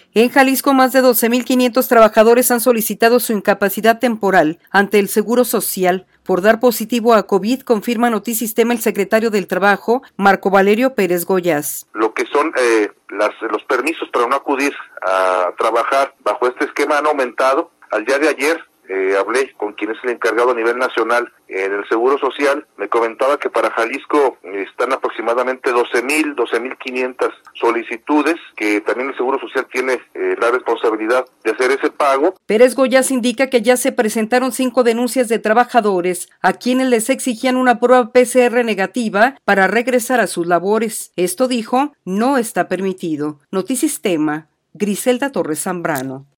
En Jalisco, más de 12,500 trabajadores han solicitado su incapacidad temporal ante el Seguro Social por dar positivo a COVID, confirma Notisistema el secretario del Trabajo, Marco Valerio Pérez Goyás. Lo que son los permisos para no acudir a trabajar bajo este esquema han aumentado. Al día de ayer hablé con quien es el encargado a nivel nacional en el Seguro Social. Me comentaba que para Jalisco están aproximadamente 12,500 solicitudes, que también el Seguro Social tiene la responsabilidad de hacer ese pago. Pérez Goyás indica que ya se presentaron 5 denuncias de trabajadores a quienes les exigían una prueba PCR negativa para regresar a sus labores. Esto, dijo, no está permitido. Notisistema, Griselda Torres Zambrano.